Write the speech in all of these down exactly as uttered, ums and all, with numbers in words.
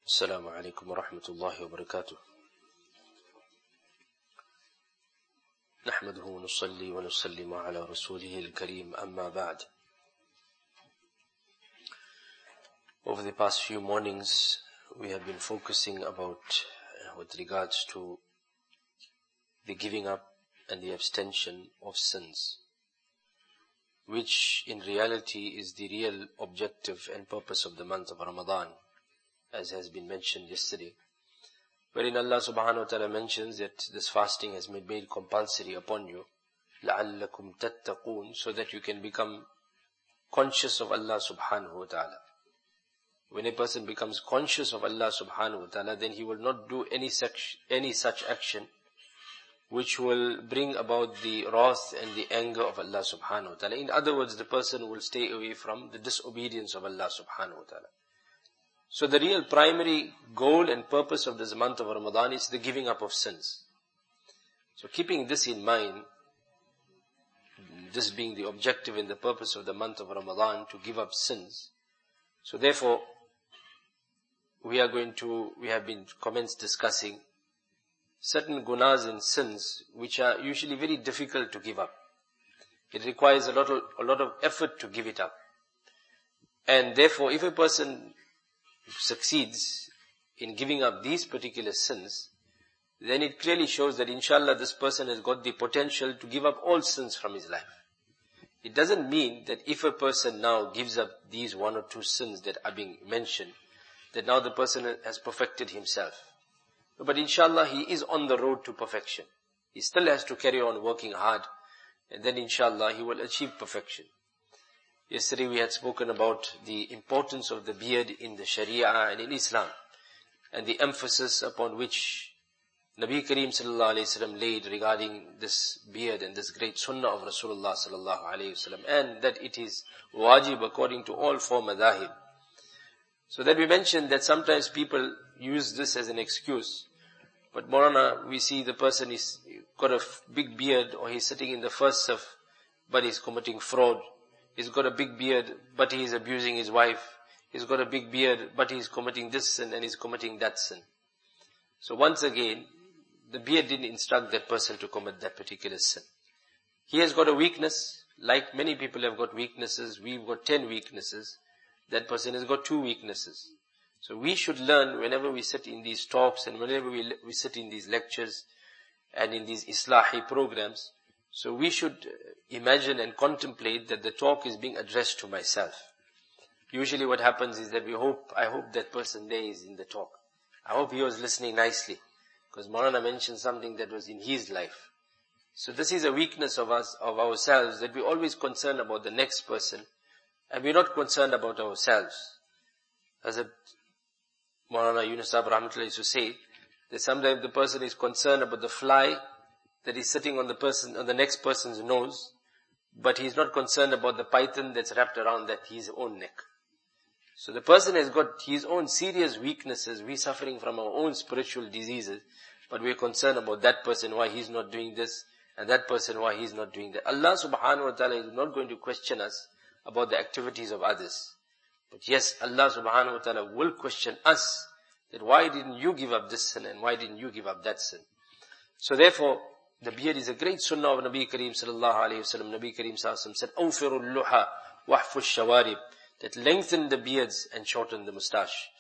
السلام عليكم ورحمة الله وبركاته. نحمده ونصلي ونسلم على رسوله الكريم أما بعد. Over the past few mornings we have been focusing about uh, with regards to the giving up and the abstention of sins, which in reality is the real objective and purpose of the month of Ramadan, as has been mentioned yesterday, wherein Allah subhanahu wa ta'ala mentions that this fasting has been made compulsory upon you, لَعَلَّكُمْ تَتَّقُونَ, so that you can become conscious of Allah subhanahu wa ta'ala. When a person becomes conscious of Allah subhanahu wa ta'ala, then he will not do any such, any such action which will bring about the wrath and the anger of Allah subhanahu wa ta'ala. In other words, the person will stay away from the disobedience of Allah subhanahu wa ta'ala. So the real primary goal and purpose of this month of Ramadan is the giving up of sins. So keeping this in mind, this being the objective and the purpose of the month of Ramadan, to give up sins. So therefore, we are going to, we have been commenced discussing certain gunas and sins which are usually very difficult to give up. It requires a lot of, a lot of effort to give it up. And therefore, if a person succeeds in giving up these particular sins, then it clearly shows that inshallah this person has got the potential to give up all sins from his life. It doesn't mean that if a person now gives up these one or two sins that are being mentioned, that now the person has perfected himself. But inshallah he is on the road to perfection. He still has to carry on working hard, and then inshallah he will achieve perfection. Yesterday we had spoken about the importance of the beard in the Sharia and in Islam, and the emphasis upon which Nabi Kareem sallallahu alayhi wasallam laid regarding this beard and this great sunnah of Rasulullah sallallahu alayhi wasallam, and that it is wajib according to all four madahib. So that we mentioned that sometimes people use this as an excuse, but Maulana, we see the person is got a big beard, or he's sitting in the first saf, but he's committing fraud. He's got a big beard, but he is abusing his wife. He's got a big beard, but he's committing this sin and he's committing that sin. So once again, the beard didn't instruct that person to commit that particular sin. He has got a weakness, like many people have got weaknesses. We've got ten weaknesses. That person has got two weaknesses. So we should learn whenever we sit in these talks and whenever we, we sit in these lectures and in these Islahi programs, so we should imagine and contemplate that the talk is being addressed to myself. Usually what happens is that we hope, I hope that person there is in the talk. I hope he was listening nicely, because Maulana mentioned something that was in his life. So this is a weakness of us, of ourselves, that we're always concerned about the next person, and we're not concerned about ourselves. As a Maulana Yunus Sahib Rahmatullah used to say, that sometimes the person is concerned about the fly that is sitting on the person, on the next person's nose, but he's not concerned about the python that's wrapped around that his own neck. So the person has got his own serious weaknesses. We're suffering from our own spiritual diseases, but we're concerned about that person, why he's not doing this, and that person, why he's not doing that. Allah subhanahu wa ta'ala is not going to question us about the activities of others. But yes, Allah subhanahu wa ta'ala will question us, that why didn't you give up this sin, and why didn't you give up that sin? So therefore, the beard is a great sunnah of Nabi Kareem sallallahu alayhi wasallam. Nabi Kareem sallallahu alayhi wasallam said, أَوْفِرُ اللُّحَى وَحْفُ الشَّوَارِبِ, that lengthen the beards and shorten the moustache.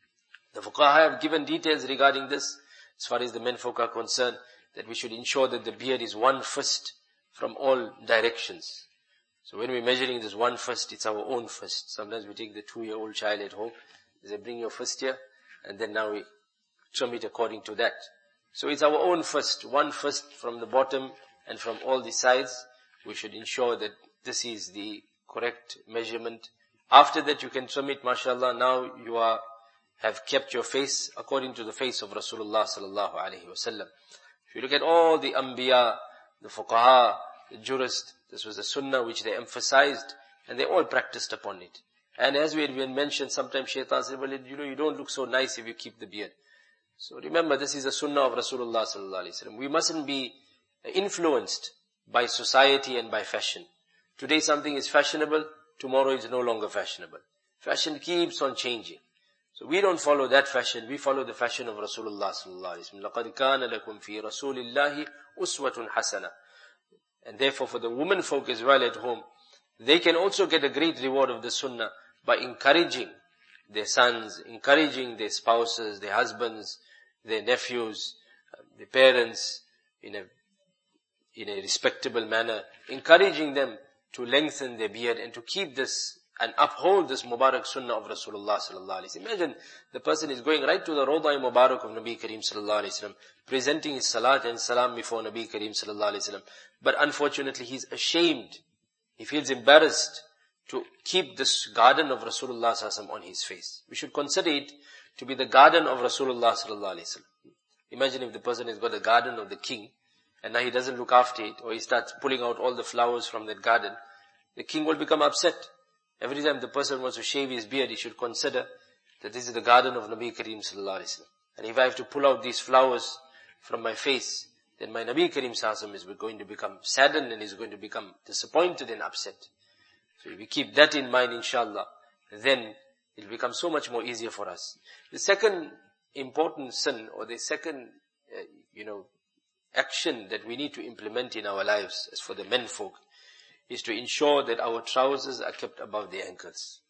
The fuqaha have given details regarding this, as far as the men folk are concerned, that we should ensure that the beard is one fist from all directions. So when we're measuring this one fist, it's our own fist. Sometimes we take the two-year-old child at home, they say, bring your fist here, and then now we trim it according to that. So it's our own fist, one fist from the bottom and from all the sides. We should ensure that this is the correct measurement. After that you can trim it, mashallah. Now you are, have kept your face according to the face of Rasulullah sallallahu alaihi wasallam. If you look at all the anbiya, the fuqaha, the jurists, this was a sunnah which they emphasized, and they all practiced upon it. And as we had been mentioned, sometimes shaitan said, well, you know, you don't look so nice if you keep the beard. So remember, this is a sunnah of Rasulullah sallallahu alaihi wasallam. We mustn't be influenced by society and by fashion. Today something is fashionable, tomorrow it's no longer fashionable. Fashion keeps on changing. So we don't follow that fashion, we follow the fashion of Rasulullah sallallahu alaihi wasallam. لَقَدْ كَانَ لَكُمْ فِي رَسُولِ اللَّهِ أُسْوَةٌ حَسَنَةٌ. And therefore for the women folk as well at home, they can also get a great reward of the sunnah by encouraging their sons, encouraging their spouses, their husbands, their nephews, their parents in a, in a respectable manner, encouraging them to lengthen their beard and to keep this and uphold this Mubarak Sunnah of Rasulullah sallallahu alaihi wasallam. Imagine the person is going right to the Rawda Mubarak of Nabi Kareem sallallahu alaihi wasallam, presenting his salat and salam before Nabi Kareem sallallahu alaihi wasallam. But unfortunately he's ashamed. He feels embarrassed to keep this garden of Rasulullah sallallahu alaihi wasallam on his face. We should consider it to be the garden of Rasulullah sallallahu alaihi wasallam. Imagine if the person has got a garden of the king and now he doesn't look after it, or he starts pulling out all the flowers from that garden. The king will become upset. Every time the person wants to shave his beard, he should consider that this is the garden of Nabi Kareem sallallahu alaihi wasallam. And if I have to pull out these flowers from my face, then my Nabi Kareem sallallahu alaihi wasallam is going to become saddened and is going to become disappointed and upset. So if we keep that in mind, inshallah, then it will become so much more easier for us. The second important sin, or the second, uh, you know, action that we need to implement in our lives, as for the men folk, is to ensure that our trousers are kept above the ankles.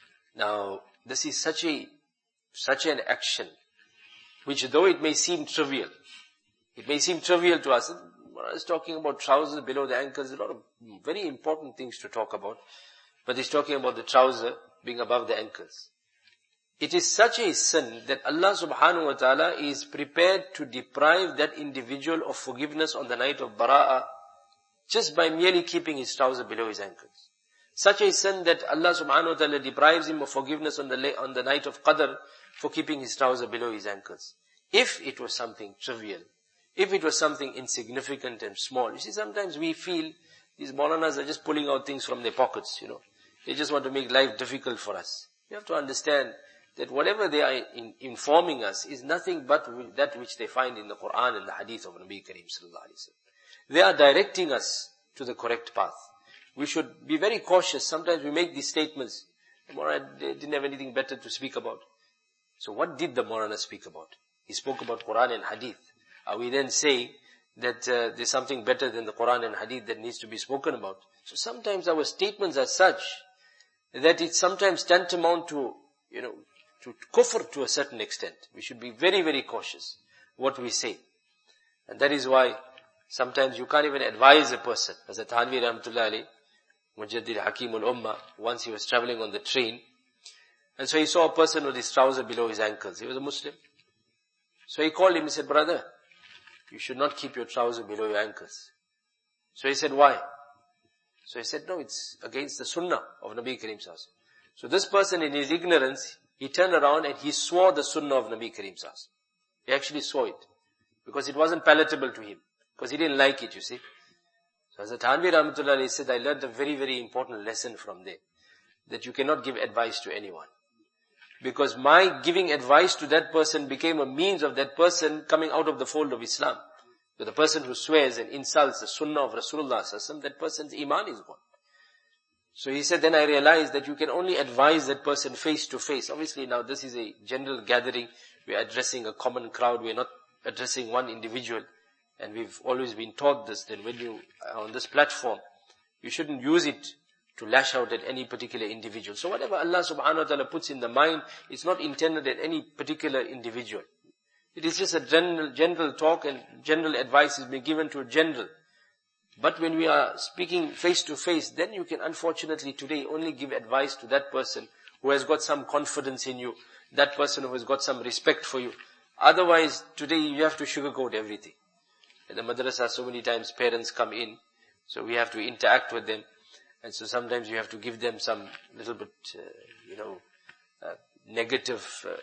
Now, this is such a, such an action, which though it may seem trivial, it may seem trivial to us. When I was talking about trousers below the ankles, there are a lot of very important things to talk about, but he's talking about the trouser being above the ankles. It is such a sin that Allah subhanahu wa ta'ala is prepared to deprive that individual of forgiveness on the night of Bara'ah, just by merely keeping his trouser below his ankles. Such a sin that Allah subhanahu wa ta'ala deprives him of forgiveness on the, on the night of Qadr for keeping his trouser below his ankles. If it was something trivial, if it was something insignificant and small. You see, sometimes we feel these Maulanas are just pulling out things from their pockets, you know. They just want to make life difficult for us. You have to understand that whatever they are in, informing us is nothing but that which they find in the Quran and the Hadith of Nabi Kareem sallallahu alaihi wasallam. They are directing us to the correct path. We should be very cautious. Sometimes we make these statements. The Maulana didn't have anything better to speak about. So what did the Maulana speak about? He spoke about Quran and Hadith. Are we then saying that uh, there's something better than the Quran and Hadith that needs to be spoken about? So sometimes our statements are such that it's sometimes tantamount to, you know, to kufr to a certain extent. We should be very, very cautious what we say. And that is why sometimes you can't even advise a person. As Thanvi Rahmatullah alayhi, Mujaddid Hakimul Ummah, once he was traveling on the train, and so he saw a person with his trouser below his ankles. He was a Muslim. So he called him, he said, brother, you should not keep your trouser below your ankles. So he said, why? So he said, no, it's against the sunnah of Nabi Kareem sallallahu alaihi wasallam. So this person in his ignorance, he turned around and he swore the sunnah of Nabi Kareem sallallahu alaihi wasallam. He actually swore it, because it wasn't palatable to him. Because he didn't like it, you see. So as Thanvi Rahmatullah alayhi said, I learned a very, very important lesson from there. That you cannot give advice to anyone. Because my giving advice to that person became a means of that person coming out of the fold of Islam. So the person who swears and insults the sunnah of Rasulullah sallallahu alaihi wasallam, that person's iman is gone. So he said, then I realized that you can only advise that person face to face. Obviously now this is a general gathering. We are addressing a common crowd. We are not addressing one individual. And we've always been taught this, that when you are on this platform, you shouldn't use it to lash out at any particular individual. So whatever Allah subhanahu wa ta'ala puts in the mind, it's not intended at any particular individual. It is just a general, general talk, and general advice is being given to a general. But when we are speaking face to face, then you can unfortunately today only give advice to that person who has got some confidence in you, that person who has got some respect for you. Otherwise, today you have to sugarcoat everything. In the madrasa, so many times parents come in, so we have to interact with them, and so sometimes you have to give them some little bit, uh, you know, uh, negative uh,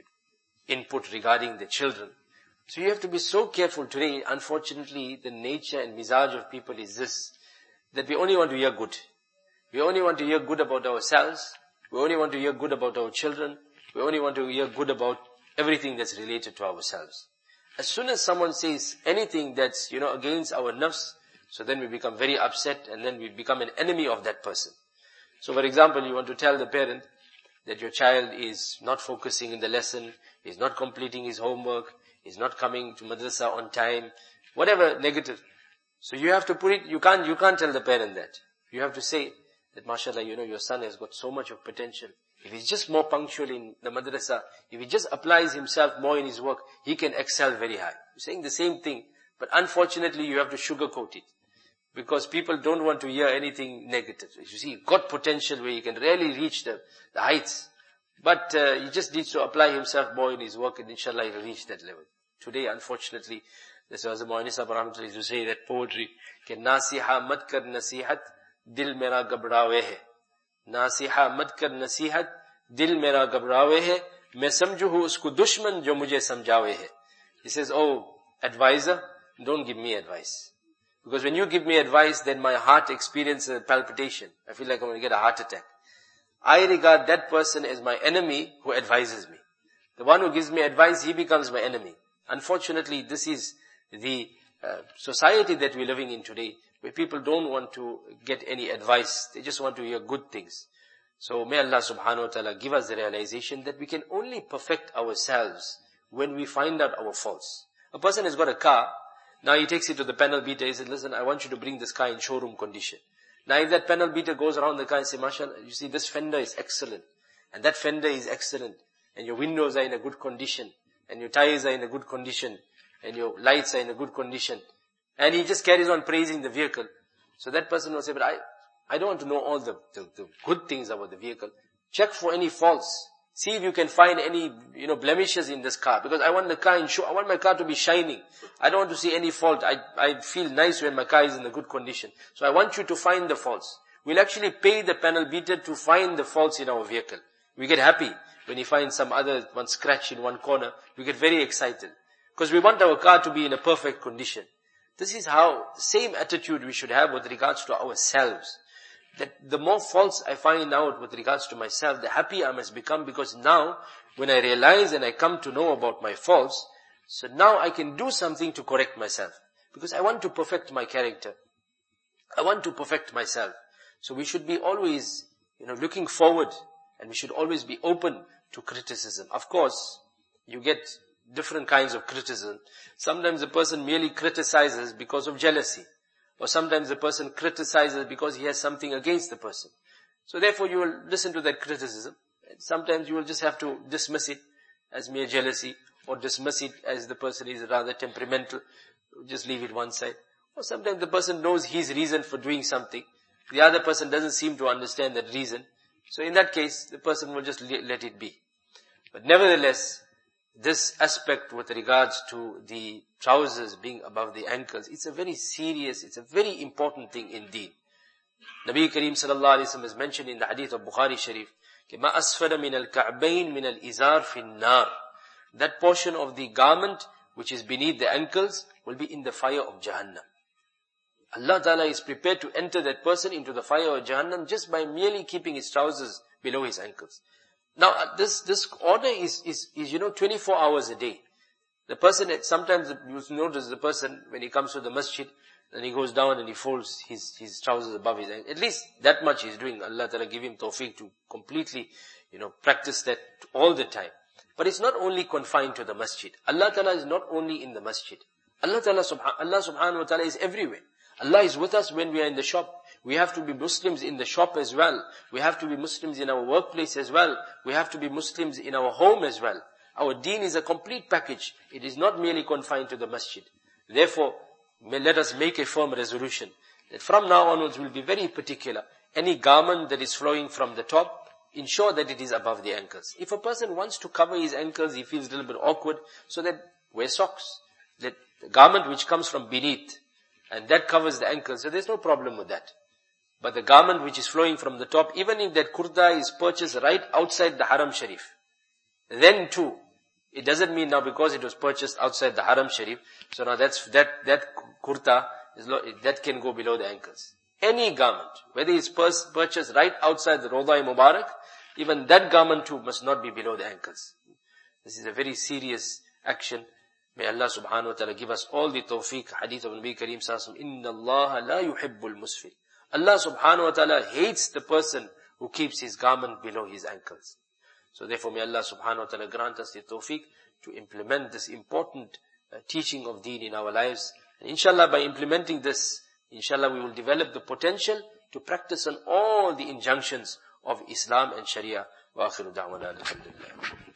input regarding the children. So you have to be so careful today. Unfortunately, the nature and mizaj of people is this, that we only want to hear good. We only want to hear good about ourselves. We only want to hear good about our children. We only want to hear good about everything that's related to ourselves. As soon as someone says anything that's, you know, against our nafs, so then we become very upset, and then we become an enemy of that person. So for example, you want to tell the parent that your child is not focusing in the lesson, is not completing his homework, is not coming to madrasa on time, whatever negative. So you have to put it, you can't, you can't tell the parent that. You have to say that, mashallah, you know, your son has got so much of potential. If he's just more punctual in the madrasa, if he just applies himself more in his work, he can excel very high. You're saying the same thing, but unfortunately you have to sugarcoat it. Because people don't want to hear anything negative. You see, he's got potential where he can really reach the, the heights. But uh, he just needs to apply himself more in his work, and inshallah he'll reach that level. Today, unfortunately, this was the Mu'anis Sahib Rahmatullah to say that poetry, ke nasiha mat kar nasihat, dil mera gabड़ावे hai. Nasiha mat kar nasihat, dil mera gabड़ावे hai. Main samjhu hu usko dushman jo mujhe samjhawe hai. He says, oh, advisor, don't give me advice. Because when you give me advice, then my heart experiences a palpitation. I feel like I'm going to get a heart attack. I regard that person as my enemy who advises me. The one who gives me advice, he becomes my enemy. Unfortunately, this is the uh, society that we're living in today, where people don't want to get any advice. They just want to hear good things. So may Allah subhanahu wa ta'ala give us the realization that we can only perfect ourselves when we find out our faults. A person has got a car. Now he takes it to the panel beater. He said, listen, I want you to bring this car in showroom condition. Now if that panel beater goes around the car and says, mashallah, you see this fender is excellent. And that fender is excellent. And your windows are in a good condition. And your tires are in a good condition. And your lights are in a good condition. And he just carries on praising the vehicle. So that person will say, but I, I don't want to know all the, the, the good things about the vehicle. Check for any faults. See if you can find any, you know, blemishes in this car. Because I want the car in show, I want my car to be shining. I don't want to see any fault. I, I feel nice when my car is in a good condition. So I want you to find the faults. We'll actually pay the panel beater to find the faults in our vehicle. We get happy when he finds some other one scratch in one corner. We get very excited. Because we want our car to be in a perfect condition. This is how, the same attitude we should have with regards to ourselves. That the more faults I find out with regards to myself, the happier I must become, because now, when I realize and I come to know about my faults, so now I can do something to correct myself. Because I want to perfect my character. I want to perfect myself. So we should be always, you know, looking forward, and we should always be open to criticism. Of course, you get different kinds of criticism. Sometimes a person merely criticizes because of jealousy. Or sometimes the person criticizes because he has something against the person. So therefore you will listen to that criticism. Sometimes you will just have to dismiss it as mere jealousy, or dismiss it as the person is rather temperamental. Just leave it one side. Or sometimes the person knows his reason for doing something. The other person doesn't seem to understand that reason. So in that case, the person will just let it be. But nevertheless, this aspect with regards to the trousers being above the ankles, it's a very serious, it's a very important thing indeed. Nabi Kareem sallallahu alayhi wa sallam has mentioned in the hadith of Bukhari Sharif, مَا أَسْفَلَ مِنَ الْكَعْبَيْن مِنَ الْإِزَارِ فِي النَّارِ. That portion of the garment which is beneath the ankles will be in the fire of Jahannam. Allah Ta'ala is prepared to enter that person into the fire of Jahannam just by merely keeping his trousers below his ankles. Now, this, this order is, is, is, you know, twenty-four hours a day. The person, sometimes you notice the person, when he comes to the masjid, then he goes down and he folds his, his trousers above his ankle. At least that much he's doing. Allah Ta'ala give him tawfiq to completely, you know, practice that all the time. But it's not only confined to the masjid. Allah Ta'ala is not only in the masjid. Allah Ta'ala, subha- Allah subhanahu wa ta'ala is everywhere. Allah is with us when we are in the shop. We have to be Muslims in the shop as well. We have to be Muslims in our workplace as well. We have to be Muslims in our home as well. Our deen is a complete package. It is not merely confined to the masjid. Therefore, may let us make a firm resolution that from now onwards we'll be very particular. Any garment that is flowing from the top, ensure that it is above the ankles. If a person wants to cover his ankles, he feels a little bit awkward, so then wear socks. That the garment which comes from beneath, and that covers the ankles, so there's no problem with that. But the garment which is flowing from the top, even if that kurta is purchased right outside the Haram Sharif, then too, it doesn't mean now because it was purchased outside the Haram Sharif, so now that's, that, that kurta, is lo- that can go below the ankles. Any garment, whether it's pur- purchased right outside the Rawda Mubarak, even that garment too must not be below the ankles. This is a very serious action. May Allah subhanahu wa ta'ala give us all the tawfiq. Hadith of Nabi Kareem sallallahu alayhi wa sallam, Inna Allah la yuhibbul musfil. Allah subhanahu wa ta'ala hates the person who keeps his garment below his ankles. So therefore may Allah subhanahu wa ta'ala grant us the tawfiq to implement this important uh, teaching of deen in our lives. And inshallah by implementing this, inshallah we will develop the potential to practice on all the injunctions of Islam and Sharia. Wa akhiru da'wana alhamdulillah.